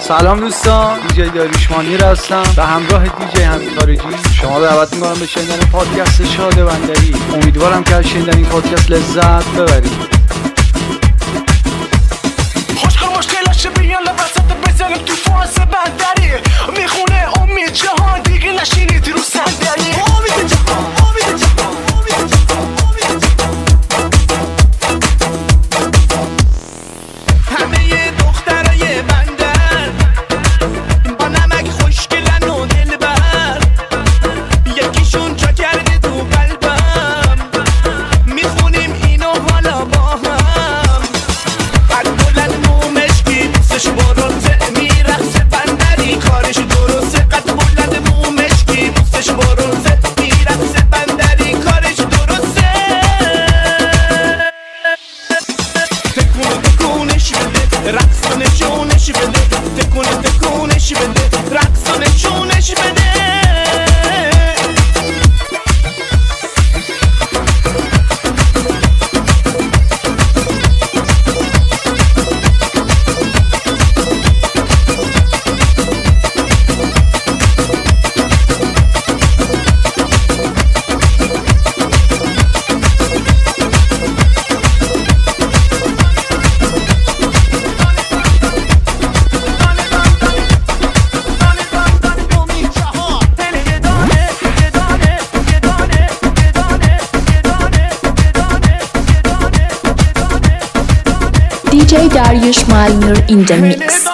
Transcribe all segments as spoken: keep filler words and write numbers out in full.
سلام دوستان، دیجی داریوش مانیر هستم و همراه دیجی حمید خارجی شما رو دعوت می‌کنم به شنیدن پادکست شاده بندری. امیدوارم که از شنیدن این پادکست لذت ببرید. خوشگاه مشکلاش بیان لبسات بزنیم تو فاز بندری، میخونه امید جهان دیگه نشینید رو صندلی. امید جهان، امید جهان، امید جهان، امید جهان. همه دخترای بندر با نمک خوشگلن و دلبر، یکیشون جا کرده تو قلبم، میخونیم اینو حالا با هم. قد بلند و مشکی دوستش برونزه، میرقصه بندری کارش درسته. قد بلند و مشکی دوستش برونزه، میرقصه بندری کارش درسته. تکون تکونش بده، رقص و نشونش بده. تکون تکونش بده، رقص و نشونش بده. دیجی Dariush Malnur in the mix.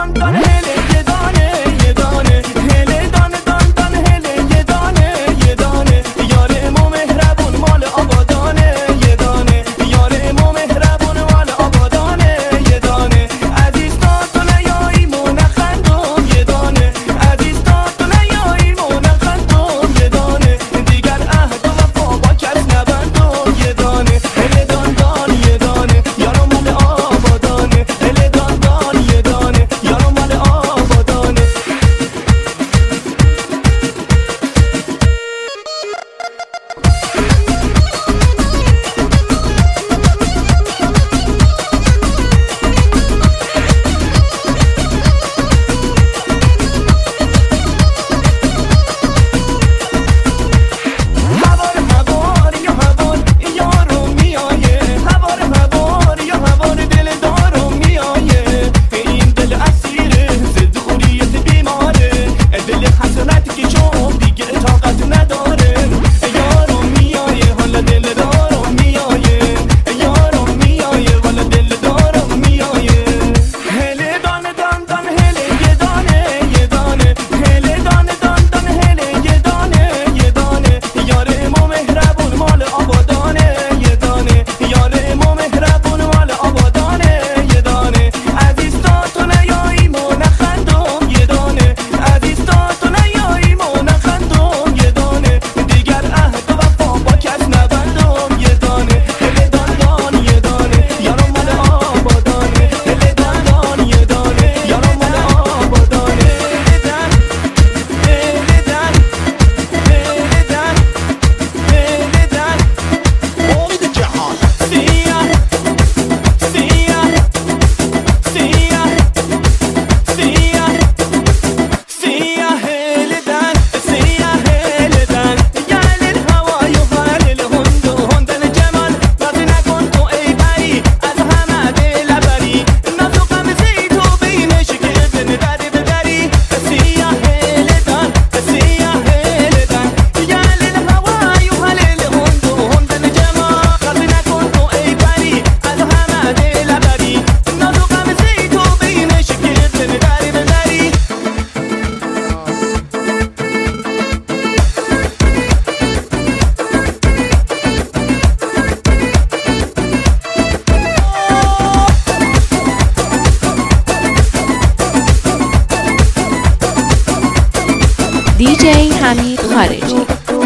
دیجی حمید خارجی.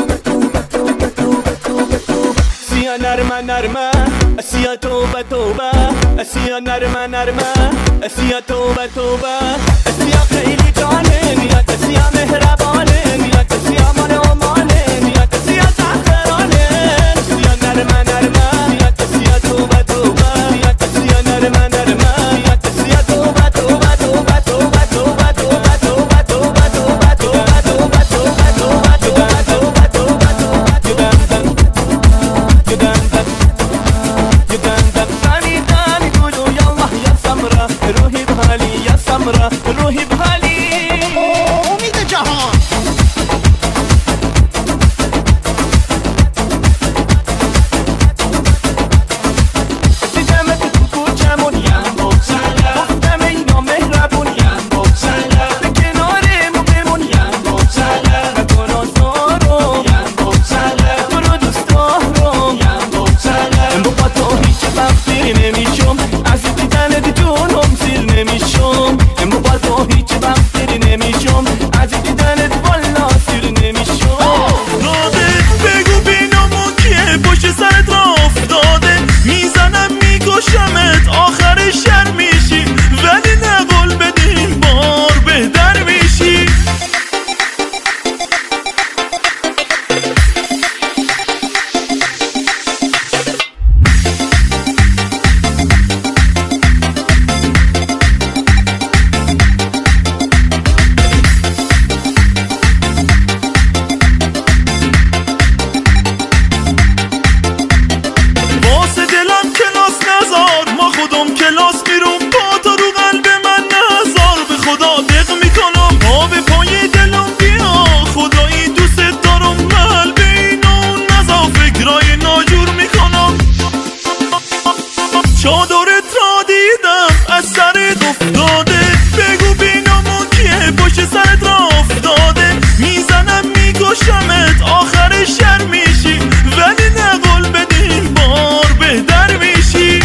سیا نرمه نرمه، سیا توبه توبه، سیا نرمه نرمه، سیا توبه توبه، سیا خیلی جانه، نیت سیا مهربانه، نیت سیا مال امانه، نیت سیا زعفرانه. سیا نرمه نرمه، نیت سیا توبه توبه، نیت سیا نرمه نرمه، نیت سیا توبه توبه توبه توبه توبه. سرت افتاده بگو بینامون کیه پشت سرت را افتاده میزنم میکشمت آخر شر میشی ولی نقل بدین بار بهتر میشی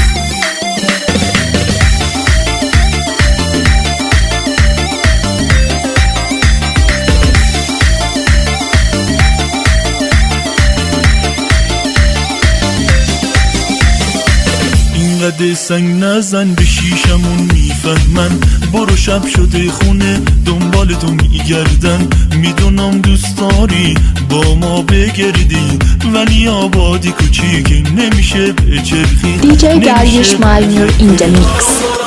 اینقدر سنگ نزن به شیشمون میفهمن برو شب شده خونه دنبال تو میگردن میدونم دوست داری با ما بگردی ولی آبادی کوچیک نمیشه بچرخی دی جی داریوش مالنور in the mix.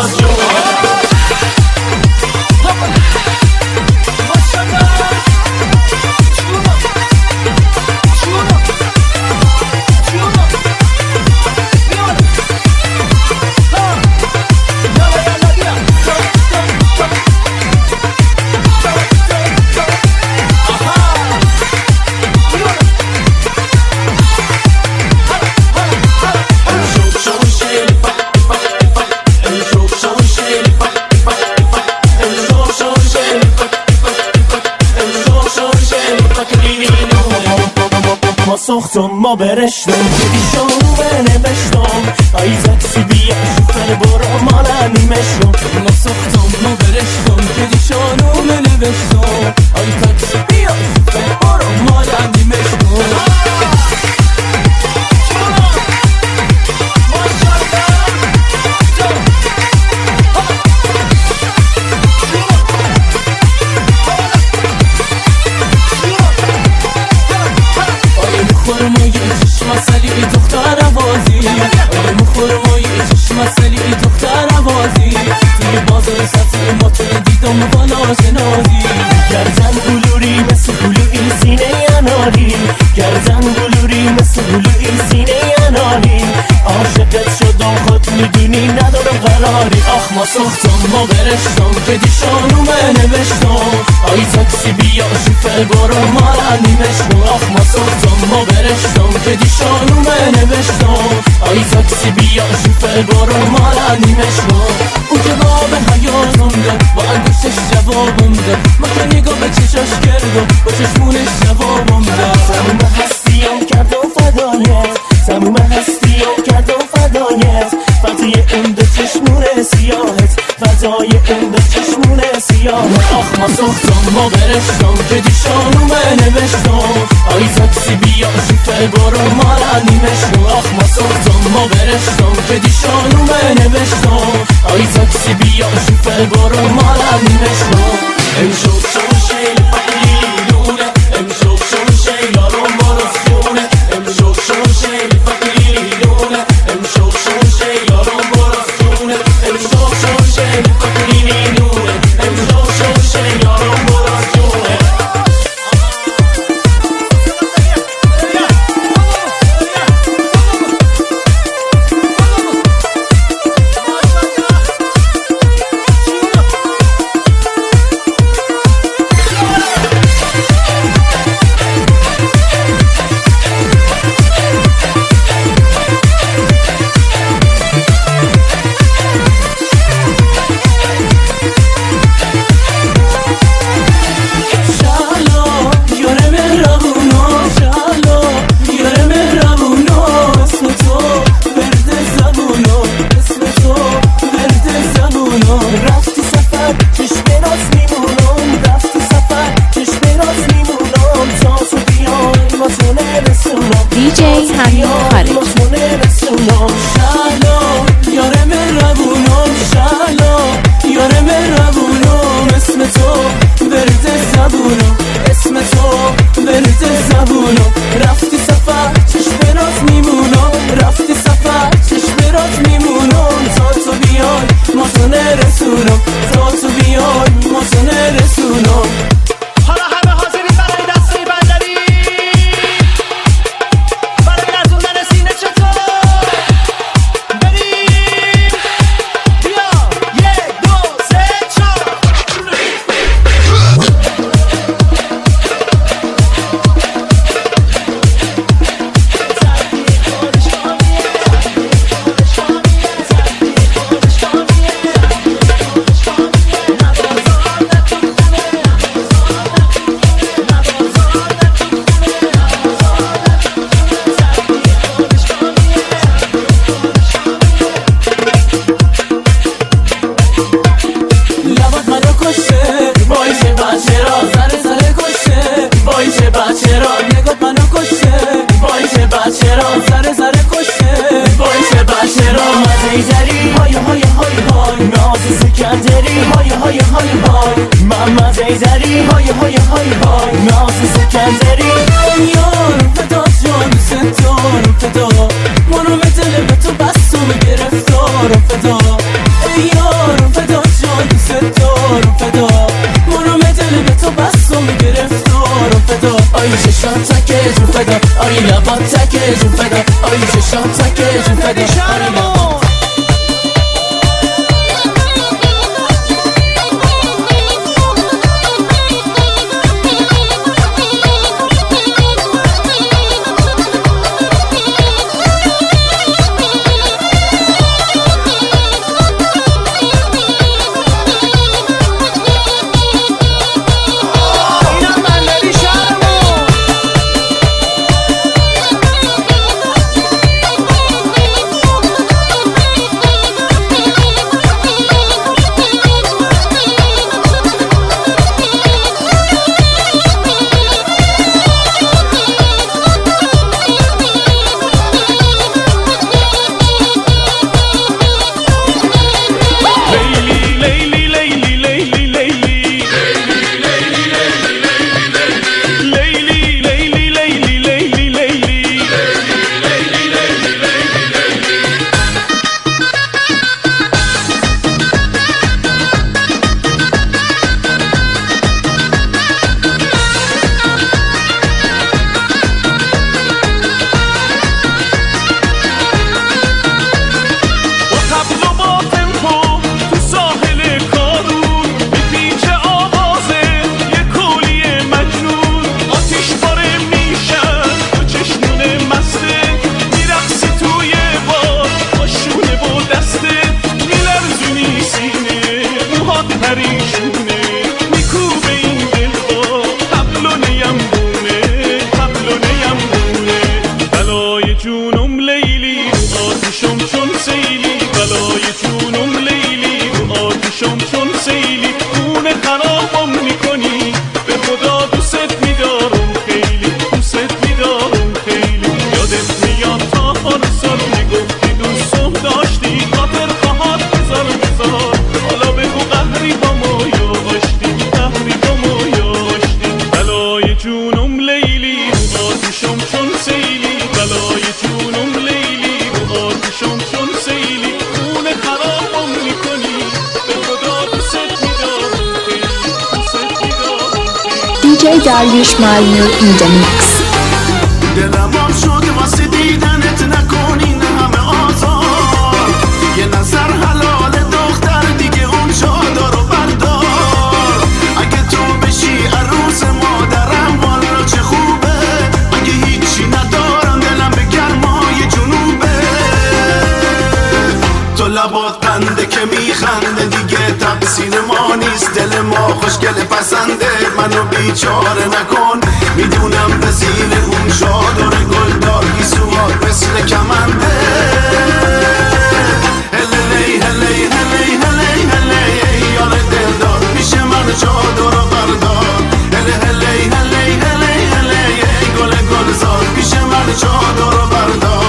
ساختم ما برشتم بدی شانو بنوشتم ای تاکسی بیا شفر برو مالا نیمشتم ما ساختم ما برشتم بدی شانو بنوشتم ای تاکسی بیا شفر برو مالا نیمشتم مسئله دختر عوازی توی بازار سبزی ما تو دیدم بالا شنازی گردن بلوری مثل بلوی سینه اناری گردن بلوری مثل بلوی سینه اناری عاشقت شدم خود میدونی ندارم قراری آخ ما ساختم ما برشتم که دیشانو نوشتم ای تاکسی بیا شفر برو مالا نیمشتم آخ ما ساختم ما برشتم که دیشانو نوشتم ای تاکسی بیا شفر برو مالا نیمشتم اون جواب حیاتم ده با انگشتش جوابم ده ما که نگاه به چشاش کردم با چشمونش جوابم ده تموم هستیم کردم فدایت تموم هستیم کردم فدایت فدای اون دو چشمون سیاهت فدای اون دو چشمون سیاهت آخ ما ساختم ما برشتم که دیشانو نوشتم ای تاکسی بیا شفر برو مالا نیمشتم آخ ما ساختم ما برشتم که دیشانو نوشتم ای تاکسی بیا شفر برو مالا نیمشتم امشب شو شیل فقیلونه امشب شو شیل یارم برسونه امشب شو شیل فقیلونه امشب شو شیل یارم برسونه امشب شو شیل فقیلونه امشب شو شیل یارم برسونه سکندری های های های های محمد ایدری های های های های ناز سکندری یارم فدا جان ستارم فدا منو به دل به تو بستم گرفتارم فدا یارم فدا جان ستارم فدا منو به دل به تو بستم گرفتارم فدا آی چشم تکه جون فدا آی لبات تکه جون فدا آی چشم تکه جون فدا آی لبات دی جی Dariush Malnur in the mix. دلمام شد واسه دیدنت نکنین همه آزار یه نظر حلال دختر دیگه اون چادر رو بردار اگه تو بشی عروس مادرم والا چه خوبه اگه هیچی ندارم دلم به گرمای جنوبه تو لبات قنده که میخنده دیگه تقصیر ما نیست دل ما خوشگل پسنده منو بیچاره نکن میدونم به زیر اون چادر گلدار گیسوات مثل کمنده هلی هلی هلی هلی هلی یار دلدار پیش من چادر رو بردار هلی هلی هلی هلی هلی گل گلزار پیش من چادر رو بردار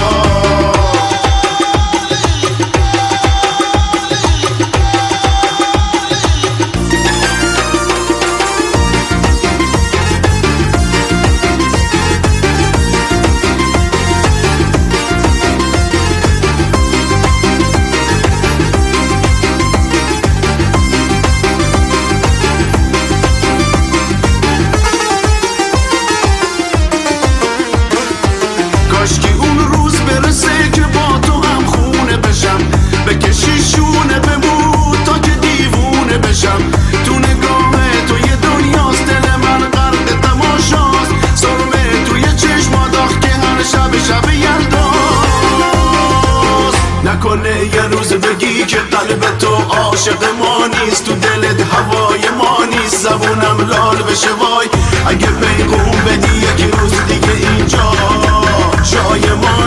نکنه یه روز بگی که قلب تو عاشق ما نیست تو دلت هوای ما نیست زبونم لال بشه وای اگه پیغون بدی یکی روز دیگه اینجا جای ما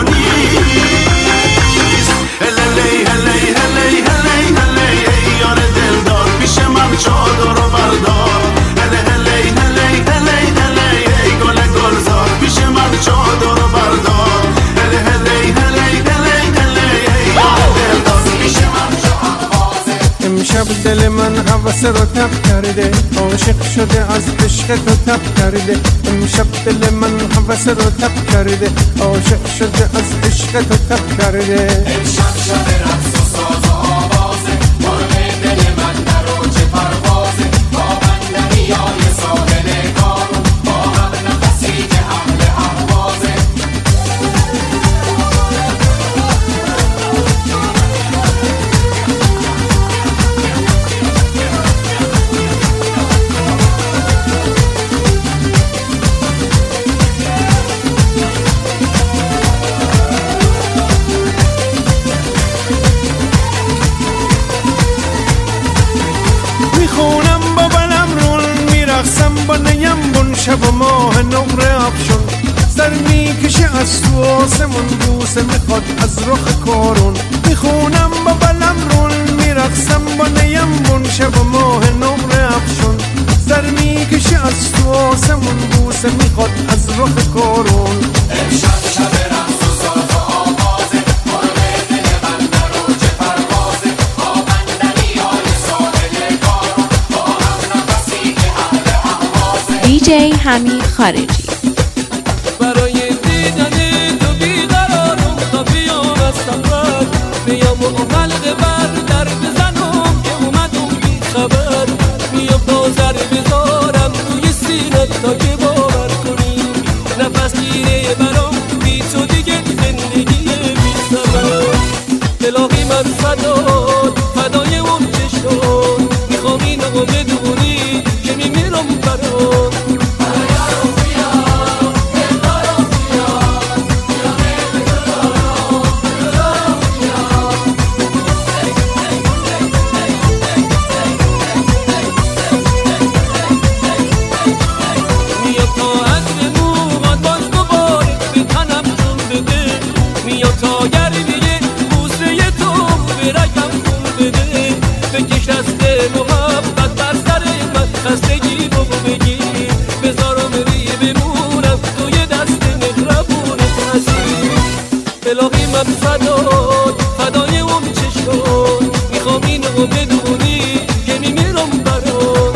نیست هلی هلی هلی هلی هلی یار دلدار پیش من چادر رو بردار هلی هلی هلی هلی هلی گل گلزار پیش من چادر رو بردار هلی هلی هلی هلی امشب دل من هوس رو تب کرده عاشق شده از عشق تو تب کرده امشب دل من هوس رو تب کرده عاشق شده از عشق تو تب کرده امشب شب رقص و ساز و آوازه مرغ دل من در اوج پروازه با بندریای ساحل کارون با هم نفسی که اهل اهوازه میخونم با بلم رون میرقصم با نیم بون شب و ماه نقره آبشون سر میکشه از تو آسمون بوسه میخواد از رخ کارون میخونم با بلم رون میرقصم با نیم بون شب و ماه نقره آبشون سر میکشه از تو آسمون بوسه میخواد از رخ کارون امشب شب رقص و ساز و آوازه مرغ دل من در اوج پروازه با بندریای ساحل کارون با هم نفسی که اهل اهوازه دیجی حمید خارجی. برای دیدن تو بیقرارم تا بیام از سفر بیام و حلقه بر در بزنم که اومدم بی خبر میام تا زر بذارم توی سینت تا که باور کنی نفس گیره برام بی تو دیگه زندگی بی سبب الهی من فداد فدای اون چشم میخوام اینو بدونی که میمیرم برات تا گردیه بوسه تو برگم خون بده بکش دست محبت بر سر من خستگی بگو بگی بذارم بری بمونم توی دست مهربونت هستی الهی من فداد فدای اون چشم میخوام اینو بدونی که میمیرم برات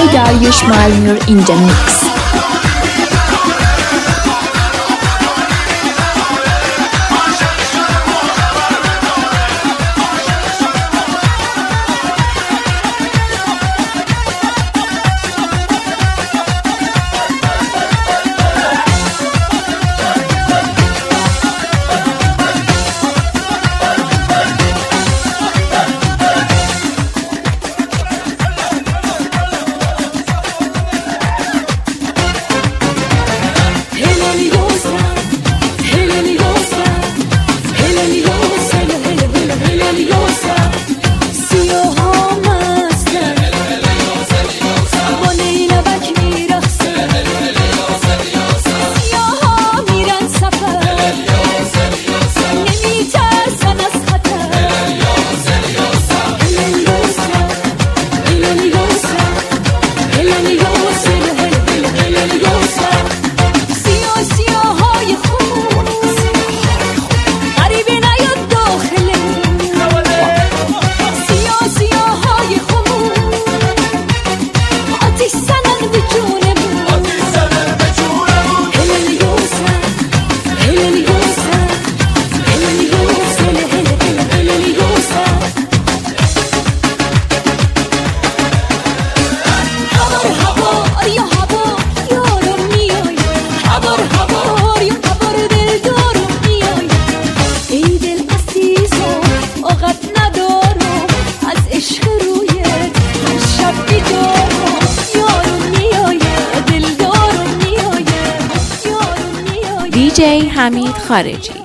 Dariush Malmur in the mix. دی جی حمید خارجی.